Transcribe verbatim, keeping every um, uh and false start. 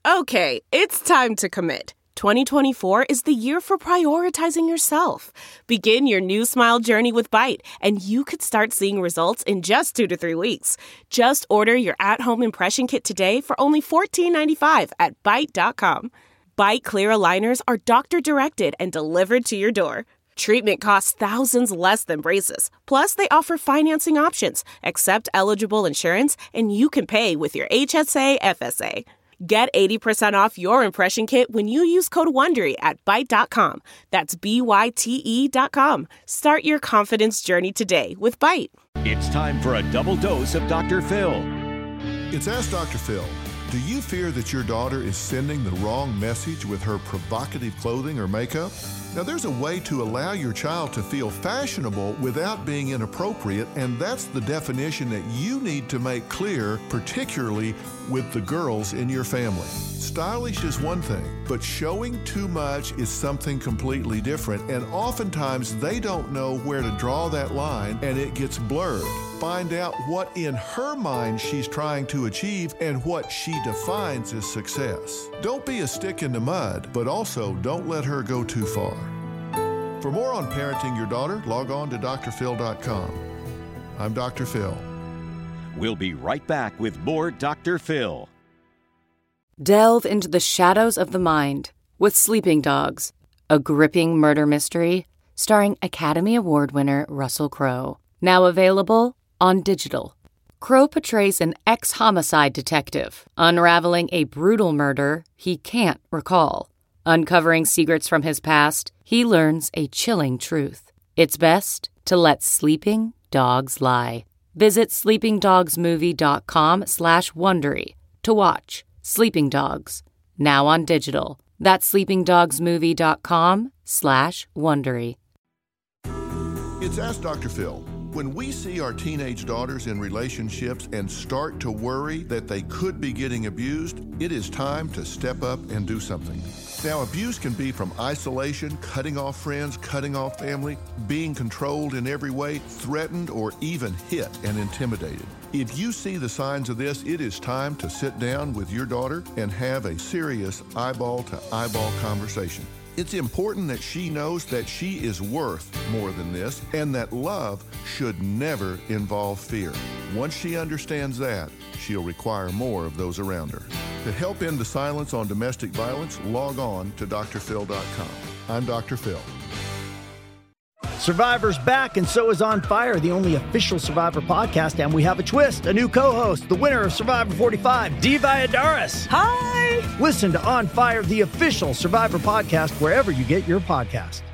Okay, it's time to commit. twenty twenty-four is the year for prioritizing yourself. Begin your new smile journey with Byte, and you could start seeing results in just two to three weeks. Just order your at-home impression kit today for only fourteen ninety-five at byte dot com. Byte clear aligners are doctor-directed and delivered to your door. Treatment costs thousands less than braces. Plus, they offer financing options, accept eligible insurance, and you can pay with your H S A F S A. Get eighty percent off your impression kit when you use code WONDERY at byte dot com. That's B Y T E dot com. Start your confidence journey today with Byte. It's time for a double dose of Doctor Phil. It's Ask Doctor Phil. Do you fear that your daughter is sending the wrong message with her provocative clothing or makeup? Now, there's a way to allow your child to feel fashionable without being inappropriate, and that's the definition that you need to make clear, particularly with the girls in your family. Stylish is one thing, but showing too much is something completely different, and oftentimes they don't know where to draw that line, and it gets blurred. Find out what in her mind she's trying to achieve and what she defines as success. Don't be a stick in the mud, but also don't let her go too far. For more on parenting your daughter, log on to D R phil dot com. I'm Doctor Phil. We'll be right back with more Doctor Phil. Delve into the shadows of the mind with Sleeping Dogs, a gripping murder mystery starring Academy Award winner Russell Crowe. Now available on digital. Crowe portrays an ex-homicide detective unraveling a brutal murder he can't recall. Uncovering secrets from his past, he learns a chilling truth. It's best to let sleeping dogs lie. Visit sleeping dogs movie dot com slash Wondery to watch Sleeping Dogs, now on digital. That's sleeping dogs movie dot com slash Wondery. It's Ask Doctor Phil. When we see our teenage daughters in relationships and start to worry that they could be getting abused, it is time to step up and do something. Now, abuse can be from isolation, cutting off friends, cutting off family, being controlled in every way, threatened, or even hit and intimidated. If you see the signs of this, it is time to sit down with your daughter and have a serious eyeball-to-eyeball conversation. It's important that she knows that she is worth more than this and that love should never involve fear. Once she understands that, she'll require more of those around her. To help end the silence on domestic violence, log on to D R phil dot com. I'm Doctor Phil. Survivor's back, and so is On Fire, the only official Survivor podcast, and we have a twist, a new co-host, the winner of Survivor forty-five, Dee Valladares. Hi! Listen to On Fire, the official Survivor podcast, wherever you get your podcast.